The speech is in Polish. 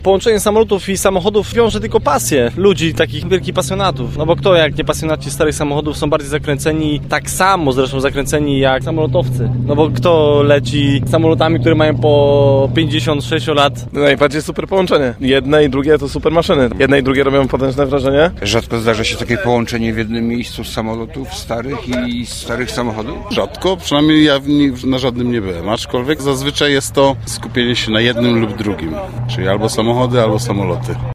Połączenie samolotów i samochodów wiąże tylko pasję ludzi, takich wielkich pasjonatów. No bo kto jak nie pasjonaci starych samochodów są bardziej zakręceni, tak samo zresztą zakręceni jak samolotowcy. No bo kto leci samolotami, które mają po 56 lat? Najbardziej super połączenie. Jedne i drugie to super maszyny. Jedne i drugie robią potężne wrażenie. Rzadko zdarza się takie połączenie w jednym miejscu samolotów starych i starych samochodów? Rzadko, przynajmniej ja na żadnym nie byłem, aczkolwiek zazwyczaj jest to skupienie się na jednym lub drugim, czyli albo samochody, albo samoloty.